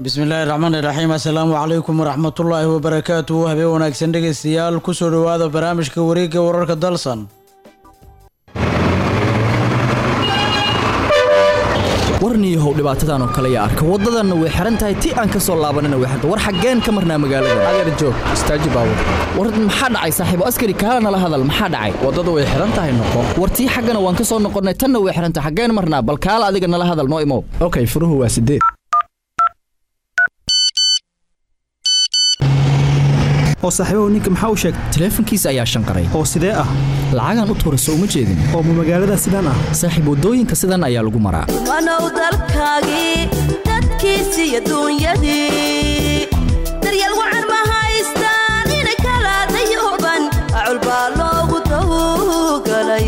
bismillaahi raxmaani raxiim assalaamu calaykum waraxmatullaahi wabarakaatuhu habeen wanaagsan dhegeystayaal kusoo dhowaada barnaamijka wareegga wararka dalsan warniyahow dhibaatadan oo kale yaa arka waddadanna way xiran tahay ti aan ka soo laabanina way xirta war xaggeen ka marnaa magaalada adeer joog istaaji baabur war maxaa dhacay saaxiibo askari kaala nala hadal maxaa dhacay waddada way xiran tahay noqo war tii xaggana waan ka soo noqonnay tanna way xiran tahay xaggeen marnaa bal kaala adiga nala hadal noo imow okay furuhu waa 8 oo saaxiibow ninka maxaa u sheegay taleefankiisa ayaa shanqaray oo sidee ah lacagan u tuurayso uma jeedin oo magaalada sidaan ah saaxiib wadooyinka sidan ayaa lagu maraa wanow dalkaagii dadkiisii iyo duunyadii daryeel wacan ma haystaan inay kala dayooban acul baa loogu dawgalay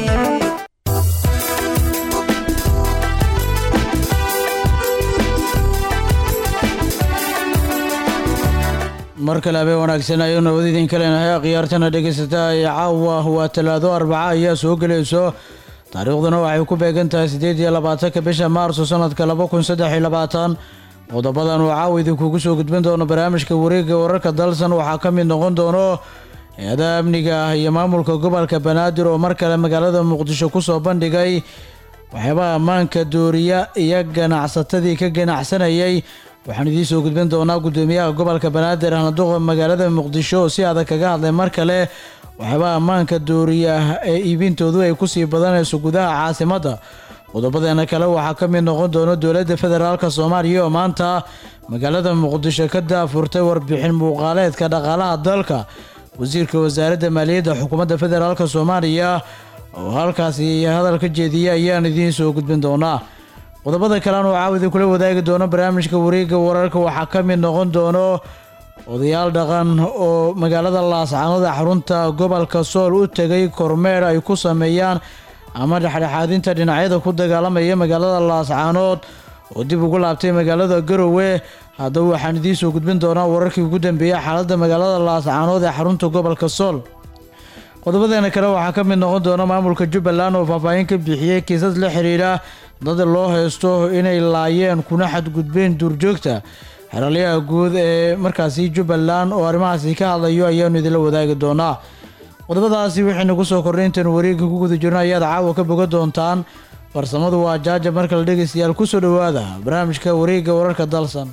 markale habeen wanaagsan ayuu nabad idin kaleenahay khiyaartana dhegeysataa ee caawa waa talaado arbaca ayaa soo gelayso taariikhduna waxay ku beegan tahay 28 bisha maarso sanadka 2023 qodobadan uu caawa idinkugu soo gudbin doono barnaamijka wareegga wararka dalsan waxaa ka mid noqon doono hay-adaha amniga ah iyo maamulka gobolka banaadir oo mar kale magaalada muqdisho kusoo bandhigay waxyaabaha ammaanka dooriya iyo ganacsatadii ka ganacsanayay waxaan idiin soo gudbin doonaa gudoomiyaha gobolka banaadir ahnaduqa magaalada muqdisho oo si adag kaga hadlay mar kale waxyaabaha ammaanka dooriya ee iibintoodu ay kusii badanayso gudaha caasimadda qodobadeena kale waxaa ka mid noqon doona dowladda federaalk soomaaliya oo maanta magaalada muqdisho ka daafurtay warbixin muuqaaleedka dhaqaalaha dalka wasiirka wasaaradda maaliyadda xukuumadda federaalk soomaaliya oo halkaasi hadal ka jeediyay ayaan idiin soo gudbin doonaa qodobada kalean oo caawida kula wadaagi doono barnaamijka wareegga wararka waxaa ka mid noqon doono odayaal dhaqan oo magaalada laascaanood ee xarunta gobolka sool u tegay kormeer ay ku sameeyaan ama dhexdhexaadinta dhinacyada ku dagaalamaya magaalada laascaanood oo dib ugu laabtay magaalada garowe haddaba waxaan idiin soo gudbin doonaa wararkii ugu dambeeyay xaaladda magaalada laascaanood ee xarunta gobolka sool qodobadeena kale waxaa ka mid noqon doona maamulka jubbaland oo faahfaahin ka bixiyey kiisas la xiriira dad loo haysto inay laayeen kuna xadgudbeen duurjoogta xeralyaha guud ee markaasi jubbaland oo arrimahaasi ka hadlayo ayaanu idinla wadaagi doonaa qodobadaasi waxaynu ku soo kornay intaanu wareegga ku guda jirno ayaad caawa ka boga doontaan farsamadu waa jaaja marka la dhegeystayaal kusoo dhowaada barnaamijka wareegga wararka dalsan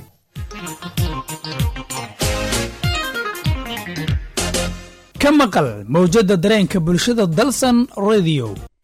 ka maqal mawjada dareenka bulshada dalsan radio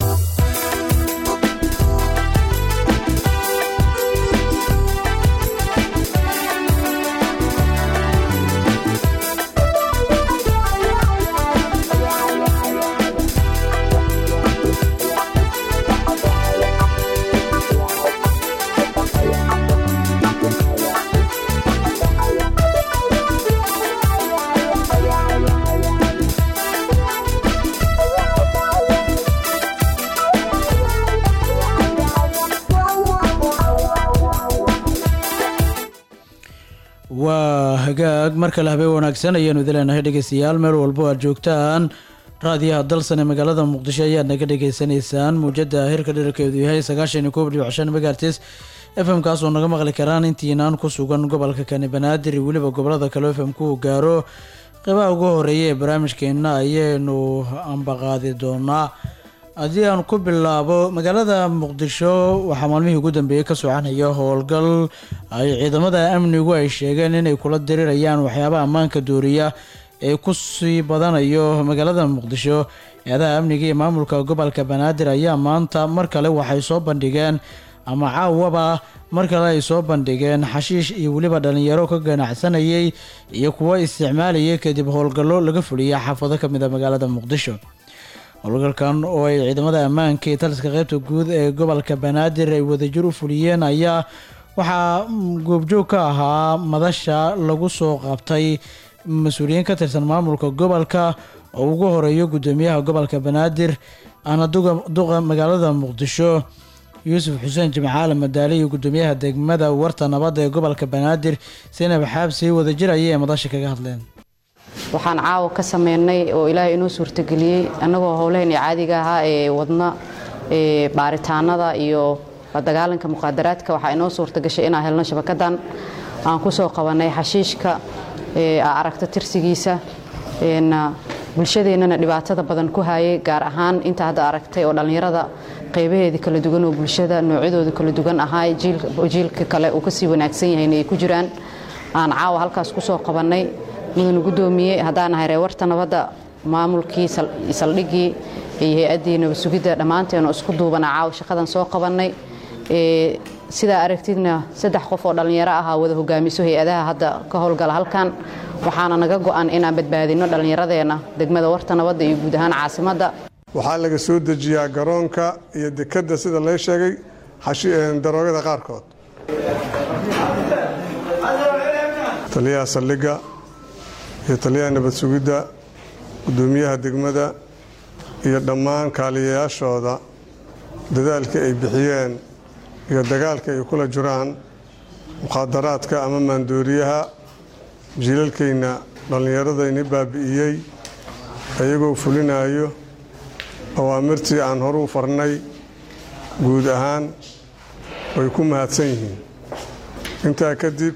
waa hagaag mar kale habeen wanaagsan ayaanu idin leenahay dhegeystayaal meel walbo aad joogtaan raadiyaha dalsan ee magaalada muqdisho ayaad naga dhegeysanaysaan muujada hirka dherarkeedu yahay 91.5 megahertz FM kaas oo naga maqli karaan intiinaan ku sugan gobolka kani banaadir iyo weliba gobolada kale FM ku gaaro qeybaha ugu horeeya ee barnaamijkeena ayaynu ambaqaadi doonaa haddii aan ku bilaabo magaalada muqdisho waxaa maalmihii ugu dambeeyey ka soconaya howlgal ay ciidamada amnigu ay sheegeen inay kula dirirayaan waxyaabaha ammaanka dooriya ee kusii badanayo magaalada muqdisho hay-adaha amniga iyo maamulka gobolka banaadir ayaa maanta mar kale waxay soo bandhigeen ama caawaba mar kale ay soo bandhigeen xashiish iyo weliba dhalinyaro ka ganacsanayay iyo kuwo isticmaalayay kadib howlgallo laga fuliyay xaafado ka mid a magaalada muqdisho howlgalkan oo ay ciidamada ammaanka iyo taliska qaybta guud ee gobolka banaadir ay wadajir u fuliyeen ayaa waxaa goobjoog ka ahaa madasha lagu soo qabtay mas-uuliyiin ka tirsan maamulka gobolka oo ugu horeeyo gudoomiyaha gobolka banaadir ana duqa magaalada muqdisho yuusuf xuseen jimcaale madaali iyo gudoomiyaha degmada warta nabadda ee gobolka banaadir sinab xaabsi wadajir ayay madasha kaga hadleen waxaan caawa ka sameynay oo ilaahay inoo suurtageliyey annagoo howlaheenii caadiga ahaa ee wadna baaritaanada iyo la dagaalanka muqaadaraadka waxaa inoo suurtagashay inaan helno shabakadan aan ku soo qabanay xashiishka aragta tirsigiisa bulshadeennana dhibaatada badan ku hayay gaar ahaan inta hadda aragtay oo dhallinyarada qaybaheedii kala duwan oo bulshada noocyadooda kala duwan ahaa jiilka kale uu kasii wanaagsan yahay inay ku jiraan aan caawa halkaas ku soo qabannay mudane gudoomiye haddaan ahay reewarta nabadda maamulkii saldhiggii iyo hay-addii nabad sugidda dhammaanteenu isku duubana caawa shaqadan soo qabannay sidaa aragtidna 3 qof oo dhallinyaro ahaa wada hogaamiso hay-adaha hadda ka howlgala halkan waxaana naga go'an inaan badbaadino dhallinyaradeena degmada warta nabadda iyo guud ahaan caasimadda waxaa laga soo dejiyaa garoonka iyo dekadda sida la sheegay daroogada qaarkood taliyaha saldhigga iyo taliyaha nabad sugidda gudoomiyaha degmada iyo dhammaan kaaliyayaashooda dadaalka ay bixiyeen iyo dagaalka ay kula jiraan muqaadaraadka ama maandooriyaha jiilalkayna dhallinyaradayni baabi'iyey ayagoo fulinayo awaamirtii aan horu u farnay guud ahaan way ku mahadsan yihiin intaa kadib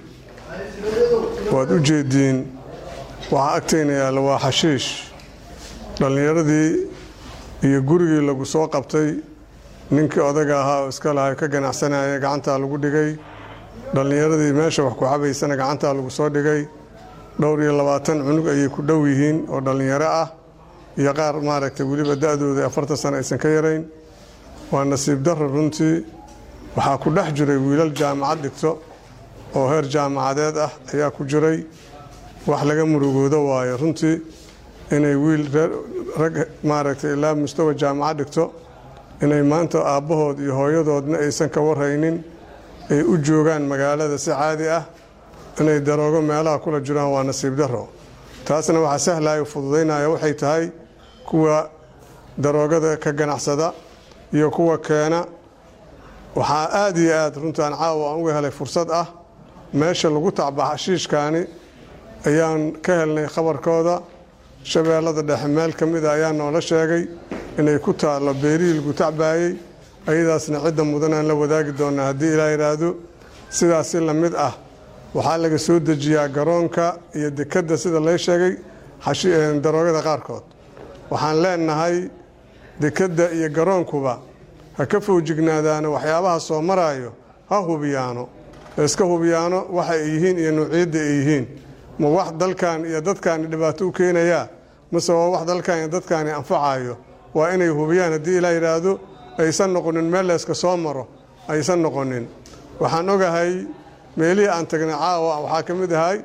waad u jeediin waxaa agtayna yaalla waa xashiish dhallinyaradii iyo gurigii lagu soo qabtay ninkii odaga ahaa oo iska lahay ka ganacsanaya gacantaa lagu dhigay dhallinyaradii meesha wax ku cabaysana gacantaa lagu soo dhigay dhowr iyo 20 cunug ayay ku dhow yihiin oo dhallinyaro ah iyo qaar maaragtay weliba da'dooda 40 sano aysan ka yarayn waa nasiib darro runtii waxaa ku dhex jiray wiilal jaamacad dhigto oo heer jaamacadeed ah ayaa ku jiray wax laga murugoodo waayo runtii inay wiil rag maaragtay ilaa mustawa jaamacad dhigto inay maanta aabbahood iyo hooyadoodna aysan ka warhaynin ay u joogaan magaalada si caadi ah inay daroogo meelaha kula jiraan waa nasiib darro taasna waxaa sahlaya fududaynaya waxay tahay kuwa daroogada ka ganacsada iyo kuwa keena waxaa aad iyo aad runtaan caawa aan uga helay fursad ah meesha lagu tacba xashiishkaani ayaan ka helnay khabarkooda shabeellada dhexe meel ka mid a ayaa noola sheegay inay ku taallo beerihii lagu tacbaayey ayadaasna cidda mudan aan la wadaagi doonaa haddii ilaa yidhaahdo sidaasi la mid ah waxaa laga soo dejiyaa garoonka iyo dekadda sida lay sheegay daroogada qaarkood waxaan leenahay dekadda iyo garoonkuba ha ka foojignaadaano waxyaabaha soo maraayo ha hubiyaano iska hubiyaano waxa ay yihiin iyo nuuciyadda ay yihiin ma wax dalkan iyo dadkaani dhibaato u keenayaa mase waa wax dalkan iyo dadkaani anfacayo waa inay hubiyaan haddii ilaa yidhaahdo aysan noqonin meel layska soo maro aysan noqonin waxaan ogahay meelihii aan tagnay caawa waxaa ka mid ahay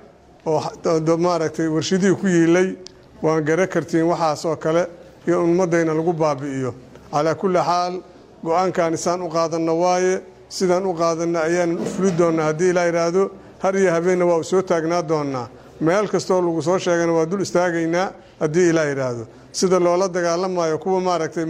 oo maaragtay warshadihii ku yiilay waan gara kartiin waxaasoo kale iyo ummaddayna lagu baabi'iyo calaa kulli xaal go'aankaan isaan u qaadanno waaye sidaan u qaadanna ayaanan u fuli doonnaa haddii ilaa yidhaahdo har iyo habeenna waa u soo taagnaa doonnaa meel kastoo lagu soo sheegana waa dul istaagaynaa haddii ilaa yidhaahdo sida loola dagaalamayo kuwa maaragtay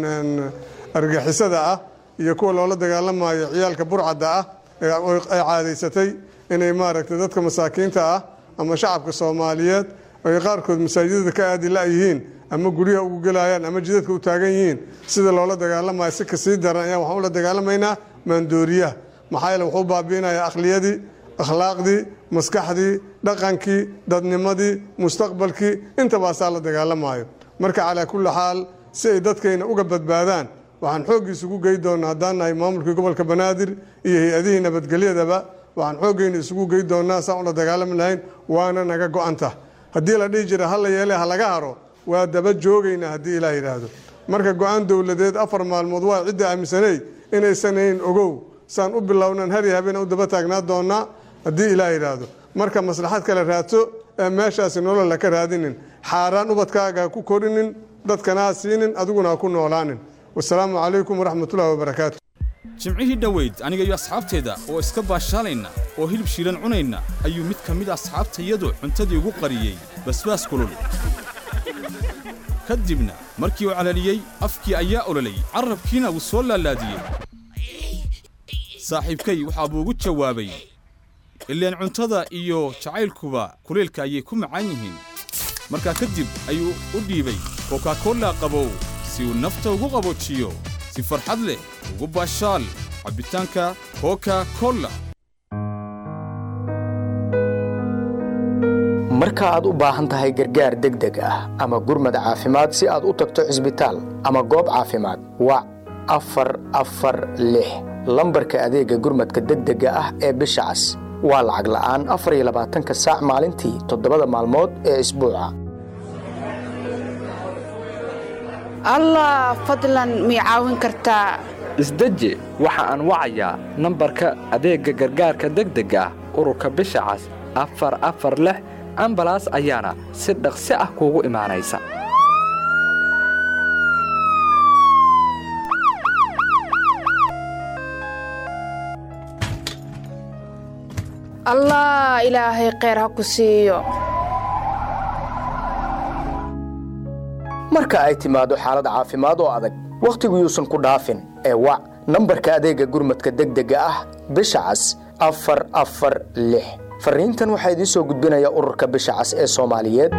argixisada ah iyo kuwa loola dagaalamayo ciyaalka burcadda ah ay caadaysatay inay maaragtay dadka masaakiinta ah ama shacabka Soomaaliyeed ay qaarkood masaajidada ka aadi la yihiin ama guriga ugu galayaan ama jidadka u taagan yihiin sida loola dagaalamayo si ka sii daran ayaa waxaan ula dagaalamaynaa maandooriyaha maxaa yeelay wuxuu baabiinayaa akhliyadii akhlaaqdii maskaxdii dhaqankii dadnimadii mustaqbalkii inta baasaa la dagaalamayo marka calaa kulli xaal si ay dadkayna uga badbaadaan waxaan xooggiis ugu gey doonaa haddaan nahay maamulkii gobolka banaadir iyo hay-adihii nabadgelyadaba waxaan xooggeena isugu gey doonaa saan ula dagaalami lahayn waana naga go'anta haddii la dhihi jira hala yeele ha laga haro waa daba joogaynaa haddii ilaa yidhaahdo marka go'aan dowladeed 4 maalmood waa cidda aaminsanay inaysan ahayn ogow saan u bilownan har iyo habeen u daba taagnaa doonaa haddii ilaa yidhaahdo marka maslaxad kale raadso ee meeshaasi nolol la ka raadinin xaaraan ubadkaaga ha ku korinin dadkana ha siinin adiguna ha ku noolaanin wasalaamu calaykum waraxmatullahi wabarakaatu jimcihii dhoweyd aniga iyo asxaabteeda oo iska baashaalayna oo hilib shiilan cunayna ayuu mid ka mid asxaabtayadu cuntadii ugu qariyey basbaas kulul kadibna markii uu calaliyey afkii ayaa ololay carrabkiina wuu soo laalaadiyey saaxiibkay waxaa buu ugu jawaabay ileen cuntada iyo jacaylkuba kuleelka ayay ku macaan yihiin markaa kadib ayuu u dhiibay coca-cola qabow si uu nafta ugu qaboojiyo si farxad leh ugu baashaal cabitaanka coca-cola marka aad u baahan tahay gargaar degdeg ah ama gurmad caafimaad si aad u tagto cisbitaal ama goob caafimaad wac 446 lambarka adeega gurmadka degdega ah ee bisha cas waa lacag la'aan 24 saac maalintii 7 maalmood ee isbuuca allah fadlan mi caawin kartaa isdeji waxa aan wacayaa nambarka adeega gargaarka degdega ah ururka bisha cas 446 ambalaas ayaana si dhaqsi ah kuugu imaanaysa allah ilaahay kheyr ha ku siiyo marka ay timaado xaalad caafimaad oo adag wakhtigu yuusan ku dhaafin ee wac nambarka adeega gurmadka degdega ah bisha cas 446 fariintan waxaa idiin soo gudbinaya ururka bisha cas ee Soomaaliyeed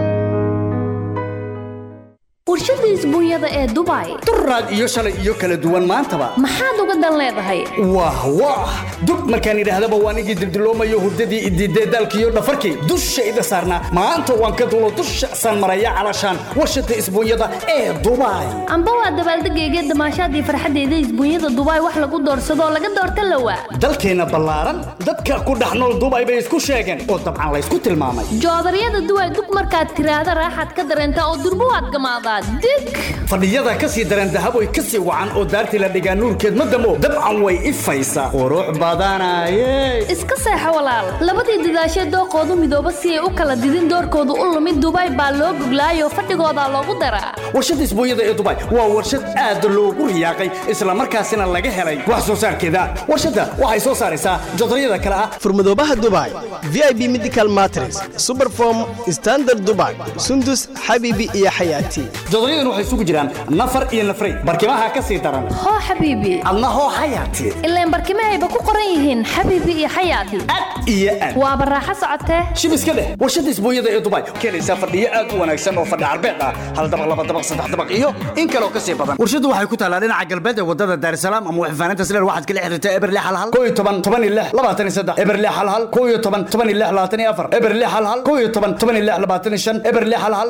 warshada isbuunyada ee Dubai turraad iyo shalay iyo kala duwan maantaba maxaad uga dan leedahay wah dub markaan idhaahdaba waan igi dildiloomayo hurdadii idiiday dalkiyo dhafarkii dushayda saarnaa maanta waan ka dulo dusha san maraya calashaan warshada isbuunyada ee Dubai amba waa dabaaldegayga damaashaadii farxadeeda isbuunyada Dubai wax lagu doorsado laga doorta lawa dalkeena ballaaran dadka ku dhaxnool Dubai bay isku sheegeen oo dabcan la isku tilmaamay joodariyada Dubai dub markaad tiraahdo raaxad ka dareenta oo durbo waad gamaada fadhiyada ka sii daran dahab way ka sii wacan oo daartii la dhigaa nuurkeed madamo dabcan way ifaysaa qurux badanaye iska seexo walaal labadii dadaashee dooqoodu midooba si ay u kala didin doorkoodu u lumid Dubai baa loo guglaayo fadhigooda loogu daraa warshada isbuunyada ee Dubai waa warshad aad loogu riyaaqay isla markaasina laga helay wax soo saarkeeda warshada waxay soo saaraysaa jodariyada kala ah furmadoobaha Dubai VIP Medical Mattress Superform Standard Dubai Sundus Habibi iyo Hayati jodariyadan waxay isugu jiraan nafar iyo nafray barkimaha ka sii daran hoo xabiibi adna hoo xayaati ilaa barkimahayba ku qoran yihiin xabiibi iyo xayaati iyo waa baraaxo socotee shibiska leh warshada isbuunyada ee Dubai keenaysa fadhiyo aad u wanaagsan oo fadhi arbeed ah hal dabaq laba dabaq saddex dabaq iyo in kale oo ka sii badan warshadu waxay ku taalaa dhinaca galbeed ee wadada Dar es Salaam ama waxfaanaynta Sileer waxaad kala xiriirtaa Eberle Halhal 11 Eberle Halhal 11 Eberle Halhal 11 Eberle Halhal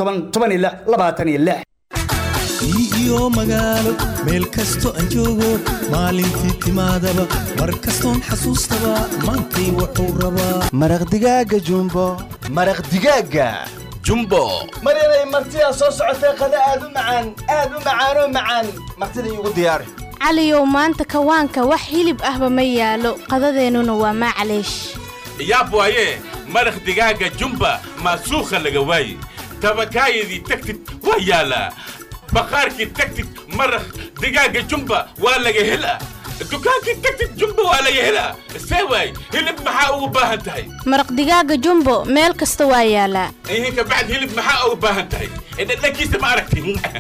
11 iyo magaalo meel kasto aan joogo maalintii timaadaba mar kastoon xasuustaba maantay wuxuu rabaa maraq digaaga jumbo maraq digaaga jumbo maryanay martidaa soo socotay qada aad u macaanoo macaan martida iigu diyaari caliyow maanta kawaanka wax hilib ahba ma yaalo qadadeennuna waa maclaysh yaab waaye maraq digaaga jumba maasuukha laga waaye tabakaayadii tagtid waa yaalaa baqaarkii tagtid maraq digaaga jumba waa laga helaa dukaankii tagtid jumba waa laga helaa see waay hilib maxaa ugu baahan tahay maraq digaaga jumbo meel kasta waa yaalaa ihinka bacd hilib maxaa ugu baahan tahay dhadhankiisa ma aragti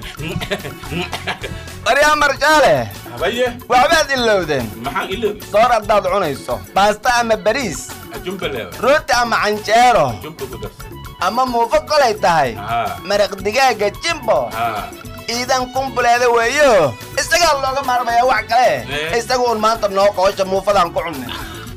baryaa marjaale habaye waxbaad ilowdeen maxaan ilowday soor haddaad cunayso baasta ama bariis jumba leewa rooti ama canjeero jumba ku darsan ama muufo kolay tahay maraq digaaga jimbo iidan kumbuleeda weeyo isagaa looga maarmayaa wax kale isaga uun maanta noo qoosha muufadaan ku cunnay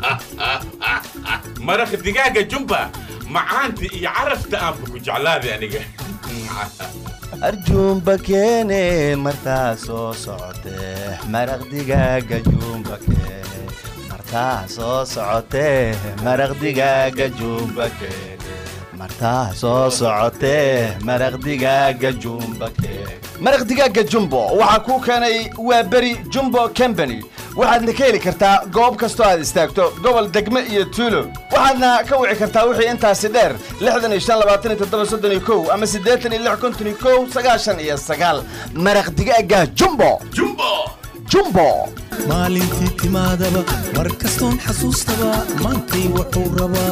maraq digaaga jumba macaanta iyo carafta aanba ku jeclaaday aniga arjuumba keene martaa soo socotee maraq digaaga jumba keene martaa soo socotee maraq digaaga jumba keene martaa soo socotee maraq digaaga jumba keene maraq digaaga jumbo waxaa kuu keenay waa beri jumbo company waxaadna ka heli kartaa goob kastoo aad istaagto gobol degme iyo tuulo waxaadna ka wici kartaa wixii intaasi dheer 65 ama 86 maraq digaaga jumbo maalintii timaadaba mar kastoon xasuustaba maantay wuxuu rabaa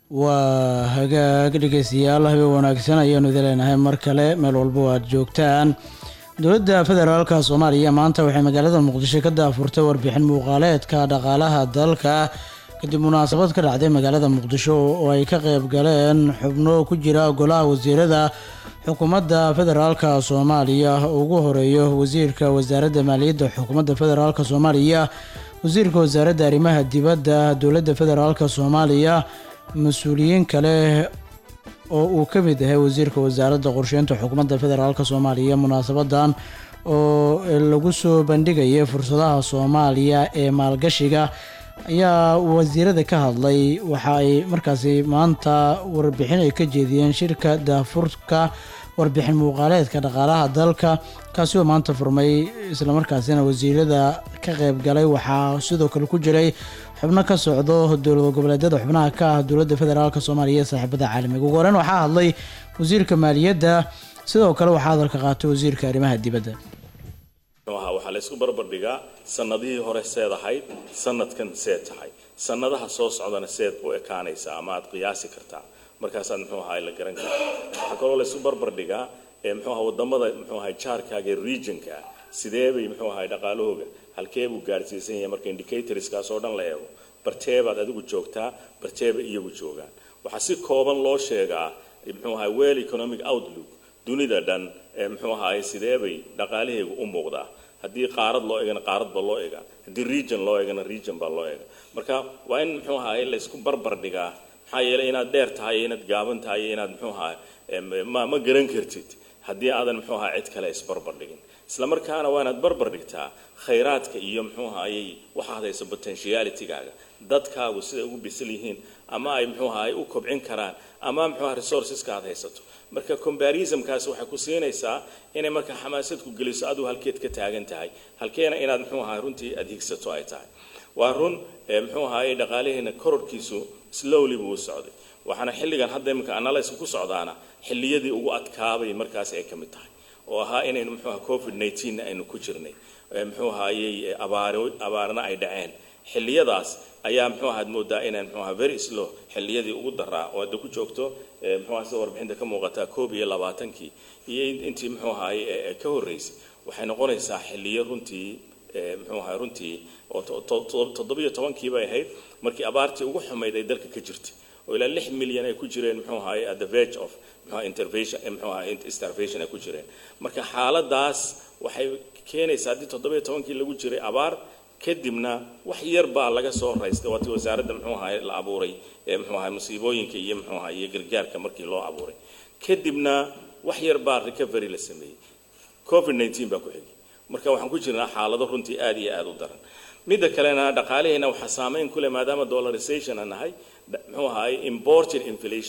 waa hagaag dhegeystayaal habeen wanaagsan ayaanu idin leenahay mar kale meel walba aad joogtaan. dowladda federaalka Soomaaliya maanta waxay magaalada Muqdisho ka daafurtay warbixin muuqaaleedka dhaqaalaha dalka kadib munaasabad ka dhacday magaalada Muqdisho oo ay ka qayb galeen xubno ku jira golaha wasiirada xukuumadda federaalka Soomaaliya ugu horeeyo wasiirka wasaaradda maaliyadda xukuumadda federaalka Soomaaliya, wasiirka wasaaradda arrimaha dibadda dowladda federaalka Soomaaliya, mas-uuliyiin kale oo uu ka mid yahay wasiirka wasaaradda qorsheynta xukuumadda federaalka Soomaaliya. munaasabadan oo lagu soo bandhigayay fursadaha Soomaaliya ee maalgashiga ayaa wasiirada ka hadlay. waxa ay markaasi maanta warbixin ay ka jeediyeen shirka daafurka warbixin muuqaaleedka dhaqaalaha dalka kaasi oo maanta furmay, isla markaasina wasiirada ka qayb galay waxaa sidoo kale ku jiray xubno ka socdo dowlad goboleedyada xubnaha ka ah dowladda federaalka Soomaaliya ee saaxiibada caalamiga. ugu horeyn waxaa hadlay wasiirka maaliyadda, sidoo kale waxaa hadalka qaatay wasiirka arrimaha dibadda. waxaa la isku barbar dhigaa sanadihii hore seed ahayd, sanadkan seed tahay, sanadaha soo socdana seed u ekaanaysa ama aad qiyaasi kartaa, markaasaad muxuu ahaa la garan karaa. waxaa kaloo la isku barbar dhigaa muxuu ahaa wadamada muxuu ahaa jaarkaaga regionka sidee bay muxuu ahaa dhaqaalahooga halkee buu gaarsiisan yahay marka indicatorskaas oo dhan la eego, barteebaad adigu joogtaa, barteeba iyagu joogaan. waxaa si kooban loo sheegaa muxuu ahaa well economic outlook dunida dhan muxuu ahaa sidee bay dhaqaalaheegu u muuqdaa. haddii qaarad loo eegana qaarad baa loo eegaa, haddii region loo eegana region baa loo eega. marka waa in muxuu ahaa la isku barbar dhigaa, maxaa yeelay inaad dheer tahay iyo inaad gaaban tahay iyo inaad muxuu ahaa ma garan kartid haddii aadan muxuu ahaa cid kale isbarbar dhigin. isla markaana waa inaad barbar dhigtaa khayraadka iyo muxuu ahaayey waxaad hayso potentialitygaaga, dadkaagu siday ugu bisil yihiin ama ay muxuu ahaay u kobcin karaan ama muxuu ahaa resourceska aad haysato. marka comparisonkaas waxay ku siinaysaa inay marka xamaasad ku geliso aduu halkeed ka taagan tahay, halkeena inaad muxuu ahaa runtii aad higsato ay tahay. waa run muxuu ahaayey dhaqaalaheena kororkiisu slowly buu socday, waxaana xilligan hadda iminka analysis ku socdaana xilliyadii ugu adkaabay markaas ay ka mid tahay oo ahaa inaynu muxuu ahaa covid-19 aynu ku jirnay, muxuu ahaayey abaarna ay dhaceen. xilliyadaas ayaa muxuu ahaa moodaa inaan muxuu ahaa very slow xilliyadii ugu daraa oo hadda ku joogto muxuu ahaa sida warbixinta ka muuqataa 21 iyo intii muxuu ahaayey ka horreysay waxay noqonaysaa xilliyo runtii muxuu ahaa runtii oo 17 bay ahayd markii abaartii ugu xumayd ay dalka ka jirtay oo ilaa 6 milyan ay ku jireen muxuu ahaayey at the verge of intervention muxuu ahaa starvation ay ku jireen. marka xaaladaas waxay keenaysaa haddii 17 lagu jiray abaar kadibna wax yar baa laga soo raystay waati wasaaradda muxuu ahaayey la abuuray muxuu ahaayey musiibooyinka iyo muxuu ahaayey gargaarka markii loo abuuray, kadibna wax yar baa recovery la sameeyey, covid-19 baa ku xigay. marka waxaan ku jirnaa xaalado runtii aad iyo aad u daran. midda kalena dhaqaalaheena waxaa saameyn ku leh maadaama dollarization aan nahay muxuu ahaayey imported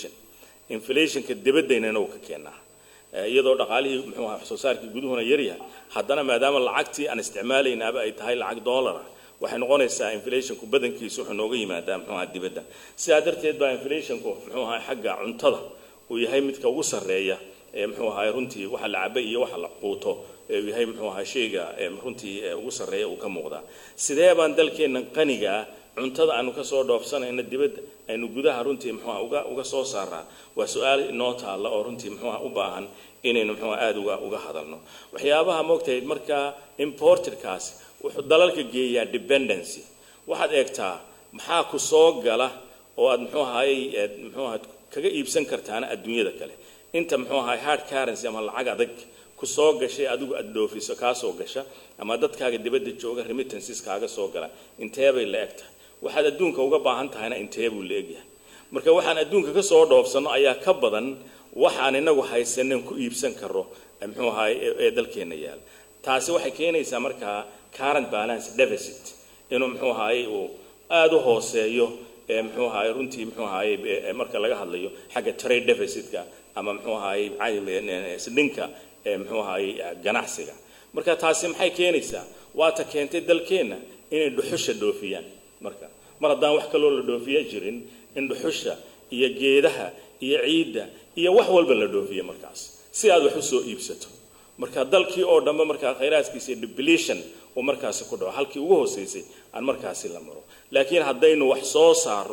inflationka dibadayna inuu ka keenaa, iyadoo dhaqaalihii muxuu ahaa soo saarkii guduhuna yar yahay, haddana maadaama lacagtii aan isticmaalaynaaba ay tahay lacag dollar ah waxay noqonaysaa inflationku badankiisu wuxuu nooga yimaadaa muxuu ahaa dibadda. sidaa darteed baa inflationku muxuu ahaa xagga cuntada uu yahay midka ugu sarreeya muxuu ahaa runtii waxa la cabay iyo waxa la quuto yahay muxuu ahaa shayga runtii ugu sarreeya uu ka muuqdaa. sidee baan dalkeena qaniga cuntada aanu ka soo dhoofsanayna dibadda aynu gudaha runtii muxuu ahaa uga soo saaraa? waa su'aal inoo taalla oo runtii muxuu ahaa u baahan inaynu muxuu aad uga hadalno. waxyaabaha moogtahay marka importedkaas wuxuu dalalka geeyaa dependency. waxaad eegtaa maxaa ku soo gala oo aad muxuu ahaayey muxuu ahaa kaga iibsan kartaana adduunyada kale. inta muxuu ahaay hard currency ama lacag adag ku soo gashay adigu aad dhoofiso kaa soo gasha ama dadkaaga dibadda jooga remittances kaaga soo gala intee bay la eg tahay? waxaad adduunka uga baahan tahayna intee buu la egyahay? marka waxaan adduunka ka soo dhoofsanno ayaa ka badan waxaan inagu haysanen ku iibsan karo muxuu ahaay ee dalkeena yaal. taasi waxay keenaysaa markaa current balance deficit inuu muxuu ahaayey uu aad u hooseeyo muxuu ahaayey runtii muxuu ahaayey marka laga hadlayo xagga trade deficitka ama muxuu ahaayey sidhinka muxuu ahaayey ganacsiga. marka taasi maxay keenaysaa? waa ta keentay dalkeena inay dhuxusha dhoofiyaan. marka mar haddaan wax kaloo la dhoofiya jirin in dhuxusha iyo geedaha iyo ciidda iyo wax walba la dhoofiyo markaas si aad wax u soo iibsato. marka dalkii oo dhanba markaa khayraadkiisa depletion oo markaasi ku dhaco halkii ugu hooseysay aan markaasi la maro. laakiin haddaynu wax soo saaro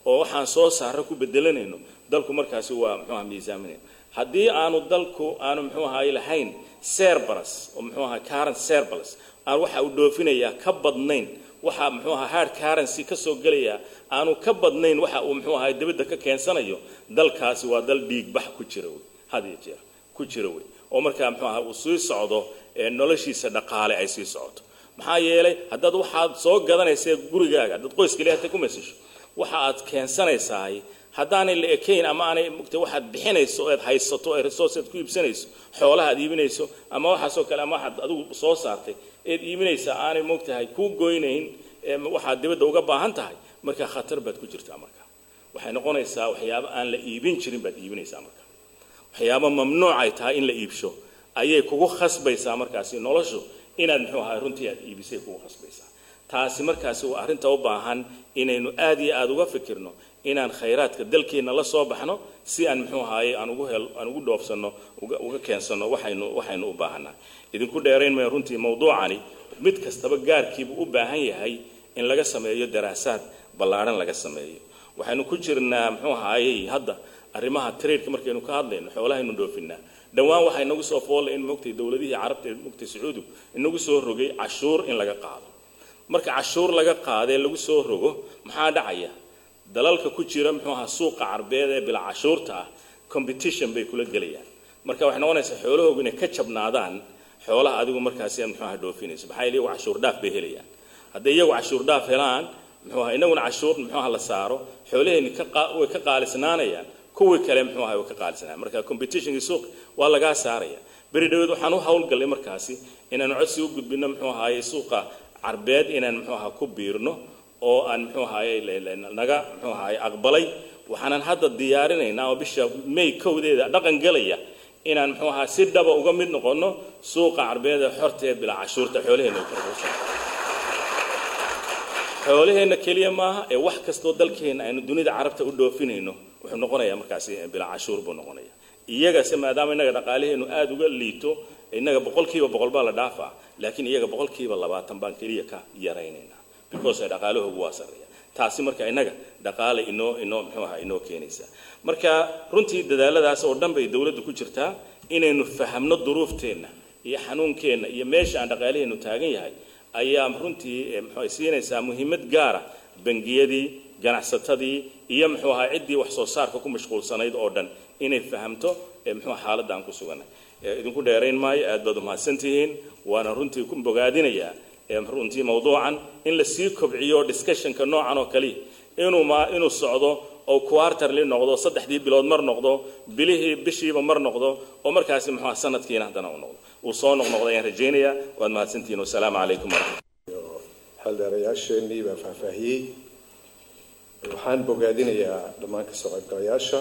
oo waxaan soo saarro ku bedelanayno dalku markaasi waa muxuu ahaa miisaaminayna haddii aanu dalku aanu muxuu ahaa lahayn surplus oo muxuu ahaa current surplus aan waxa uu dhoofinayaa ka badnayn waxa muxuu ahaa hard currency ka soo galaya aanu ka badnayn waxa uu muxuu ahaa dibadda ka keensanayo dalkaasi waa dal dhiig bax ku jira wey had iyo jeer ku jira wey oo markaa muxuu ahaa uu sii socdo noloshiisa dhaqaale ay sii socoto maxaa yeelay haddaad waxaad soo gadanaysa gurigaaga dad qoys kaliya ta ku meesho waxa aad keensanaysaa haddaanay la ekayn ama aanay mugtay waxaad bixinayso oo aad haysato ee resources ku iibsanayso xoolaha aad iibinayso ama waxaasoo kale ama waxaad adigu soo saartay eed iibinaysaa aanay mugtahay ku goynayn waxaad dibadda uga baahan tahay marka khatar baad ku jirtaa marka waxay noqonaysaa waxyaabo aan la iibin jirin baad iibinaysaa marka waxyaabo mamnuuc ay tahay in la iibsho ayay kugu khasbaysaa markaasi noloshu inaad muxuu ahaa runtii aad iibisay kugu khasbaysaa taasi markaasi waa arrinta u baahan inaynu aad iyo aad uga fikirno inaan khayraadka dalkeena la soo baxno si aan muxuu ahaay aan ugu dhoofsano uga keensano waxaynu u baahanahay idinku dheerayn may runtii mawduucani mid kastaba gaarkiibu u baahan yahay in laga sameeyo daraasaad ballaaran laga sameeyo waxaynu ku jirnaa muxuu ahaay hadda arrimaha trade markaynu ka hadlayno xoolahaynu dhoofinaa dhawaan waxay nagu soo foolay in moogtay dawladihii carabta ee moogtay sacuudigu inagu soo rogay cashuur in laga qaado marka cashuur laga qaadee lagu soo rogo maxaa dhacaya dalalka ku jira muxuu ahaa suuqa carbeed ee bila cashuurta ah competition bay kula gelayaan marka waxay noqonaysaa xoolahoogu inay ka jabnaadaan xoolaha adigu markaasi muxuu ahaa dhoofinayso maxaa yeelay cashuur dhaaf bay helayaan hadday iyagu cashuur dhaaf helaan muxuu ahaa inaguna cashuur muxuu ahaa la saaro xoolaheeni way ka qaalisnaanayaan kuwii kale muxuu ahaa way ka qaalisnaanayaan marka competitionkii suuq waa lagaa saaraya beri dhaweed waxaan u hawlgallay markaasi inaanu codsi u gudbino muxuu ahaayey suuqa carbeed inaan muxuu ahaa ku biirno oo aan muxuu ahaayey naga muxuu ahaayey aqbalay waxaanan hadda diyaarinaynaa oo bisha May kowdeeda dhaqan galaya inaan muxuu ahaa si dhaba uga mid noqono suuqa carbeed ee xorta ee bila cashuurta xoolaheena xoolaheena kaliya maaha ee wax kastoo dalkeena aynu dunida carabta u dhoofinayno wuxuu noqonayaa markaasi bila cashuur buu noqonayaa iyaga maadaama inaga dhaqaalaheenu aad uga liito inaga 100% baa la dhaafaa laakiin iyaga 20% baan kaliya ka yaraynaynaa because dhaqaalahoogu waa sareeya taasi marka inaga dhaqaale inoo muxuu ahaa inoo keenaysa marka runtii dadaaladaas oo dhan bay dawladdu ku jirtaa inaynu fahamno duruufteena iyo xanuunkeena iyo meesha aan dhaqaalaheenu taagan yahay ayaa runtii muxuu siinaysaa muhiimad gaar ah bangiyadii ganacsatadii iyo muxuu ahaa ciddii wax soo saarka ku mashquulsanayd oo dhan inay fahamto muxuu xaaladda aan ku suganay idinku dheerayn maayo aad baad u mahadsantihiin waana runtii ku bogaadinayaa runtii mawduucan in la sii kobciyo discussionka noocan oo kale inuu socdo oo quarterly noqdo 3 bilood mar noqdo bishiiba mar noqdo oo markaasi muxuu sanadkiina hadana uu noqdo uu soo noqdo ayaan rajaynayaa waad mahadsantihiin wassalaamu calaykum xildhibaanayaasheenii baa faahfaahiyey waxaan bogaadinayaa dhammaan ka soo qaybgalayaasha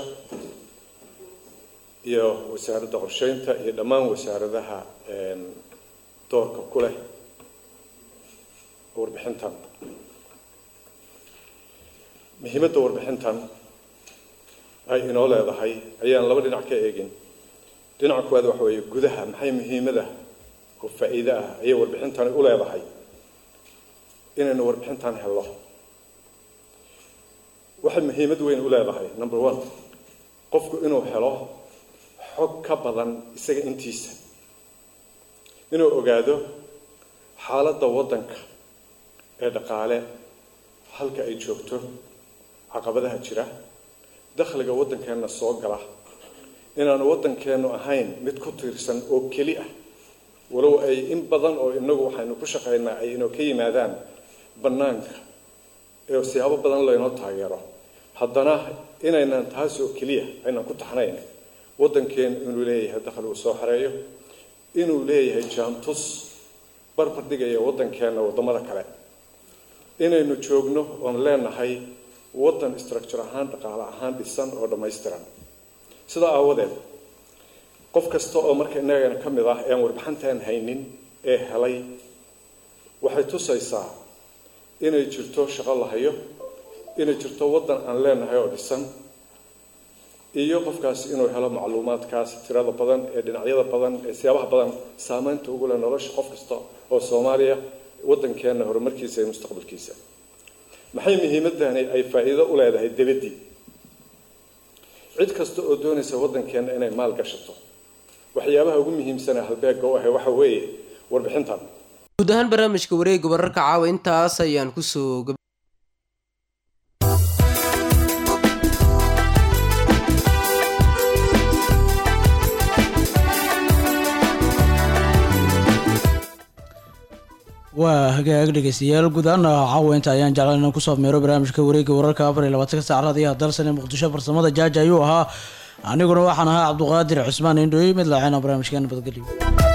iyo wasaaradda qorsheynta iyo dhammaan wasaaradaha doorka ku leh warbixintan muhiimadda warbixintan ay inoo leedahay ayaan laba dhinac ka eegin dhinaca koowaad waxa weeye gudaha maxay muhiimada oo faa'iido ah ayay warbixintani u leedahay inaynu warbixintan helno waxay muhiimad weyn u leedahay number 1 qofku inuu helo xog ka badan isaga intiisa inuu ogaado xaaladda waddanka ee dhaqaale halka ay joogto caqabadaha jira dakhliga waddankeena soo gala inaanu waddankeenu ahayn mid ku tiirsan oo keli ah walow ay in badan oo inagu waxaynu ku shaqaynaa ay inoo ka yimaadaan bannaanka ee siyaabo badan laynoo taageero haddana inaynan taas oo keliya aynan ku taxnayn waddankeenu inuu leeyahay dakhli uu soo xareeyo inuu leeyahay jaantus barbar dhigaya waddankeena waddamada kale inaynu joogno oon leenahay waddan structure ahaan dhaqaale ahaan dhisan oo dhammaystiran sidaa aawadeed qof kasta oo marka inagana ka mid ah ee aan warbixintaan haynin ee helay waxay tusaysaa inay jirto shaqo la hayo inay jirto waddan aan leenahay oo dhisan iyo qofkaasi inuu helo macluumaadkaas tirada badan ee dhinacyada badan ee siyaabaha badan saameynta ugu leh nolosha qof kasta oo Soomaaliya waddankeena horumarkiisa iyo mustaqbalkiisa maxay muhiimadani ay faa'iido u leedahay dibadii cid kasta oo doonaysa waddankeena inay maal gashato waxyaabaha ugu muhiimsan ee halbeega u ah waxa weeye warbixintan guud ahaan barnaamijka wareegga wararka caawa intaas ayaan kusoo waa hagaag dhegeystayaal guud ahaan caawa inta ayaan jeclan inaan kusoo meero barnaamijka wareegga wararka 24 saac raadiyaha dalsan ee muqdisho farsamada jaaja ayuu ahaa aniguna waxaan ahaa cabduqaadir cusmaan indhooy mid laacayna barnaamijkeena badgeliyo